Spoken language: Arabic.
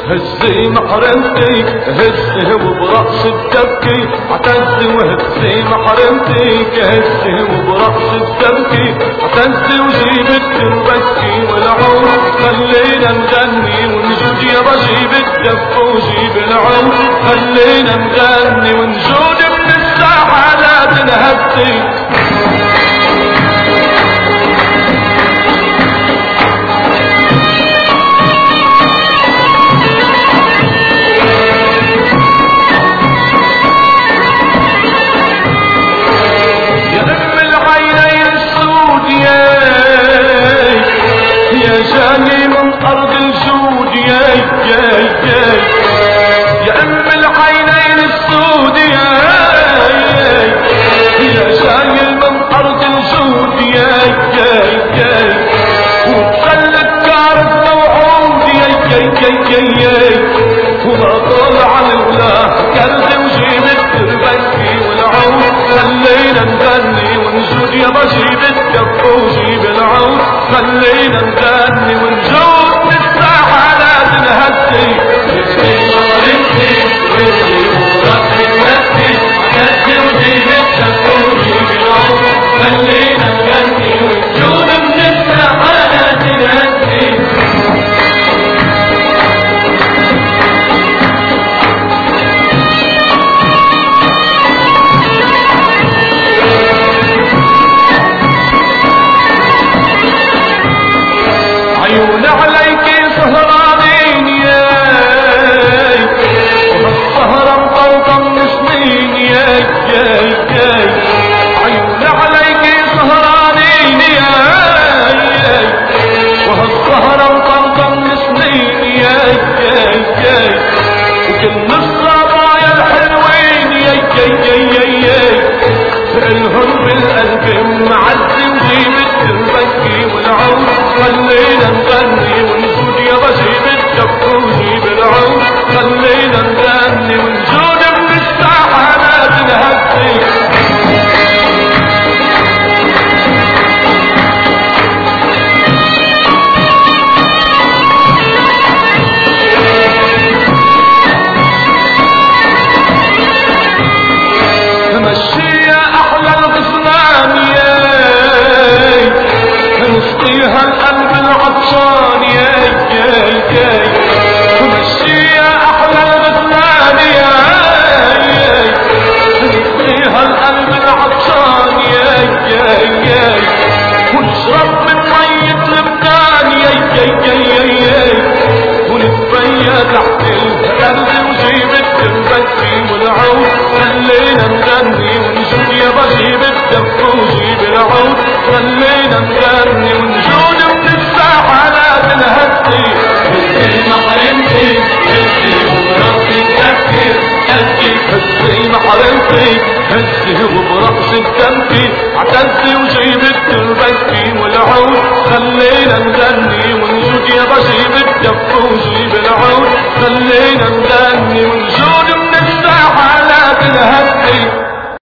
هزي محرمتك هزي وبرقص بتبكي عتزي وهزي محرمتك هزي وبرقص بتبكي عتزي وجيب التربكي والعود خلينا نغني ونجود يا بجيب الدف وجيب العود خلينا نغني ونجود من الساحة لا تنهدي جاني من أرض الجود ياي ياي ياي يا أم العينين السود ياي يا جاي من أرض الجود ياي ياي ياي وتخلت كارث موعود ياي ياي ياي ياي وما طلع الولا كرز وجيب التربكي والعود خلينا نغني ونجود يا بجيب الدف وجيب العود خلينا نغني ونجود من الساحة لا تنهدي هزي مرمتي هزي ورقص بتبكي هزي وجيب الدف وجيب العود خلينا نغني ونجود من الساحة لا تنهدي عيون عليك سهرانين ياي وهالسهرة مطوطة من سنين ياي ياي ياي عيون عليك سهرانين ياي وهالسهرة مطوطة من سنين ياي ياي ياي وكل الصبايا الحلوين ياي ياي ياي ياي فإلهن بالقلب معزي وجيب التربكي والعود خلينا نغني ونجود يا بجيب الدف وجيب العود خلينا نغني ونجود من الساحة لا تنهدي تمشي يا أحلى الغصنان ياي نسقيها القلب العطشان ياي ياي ياي تمشي يا أحلى الغصنان ياي نسقيها القلب العطشان ياي ياي ياي ونشرب من مية لبنان ياي ياي ياي ياي ونتبيا تحت الأرض وجيب التربكي والعود خلينا نغني ونجود يا بجيب الدف وجيب العود خلينا نغني ونجود من الساحة لا تنهدي هزي محرمتي هزي وبرقص بتبكي هزي محرمتي هزي وبرقص بتبكي عتزي وجيب التربكي والعود خلينا نغني ونجود يا بجيب الدف وجيب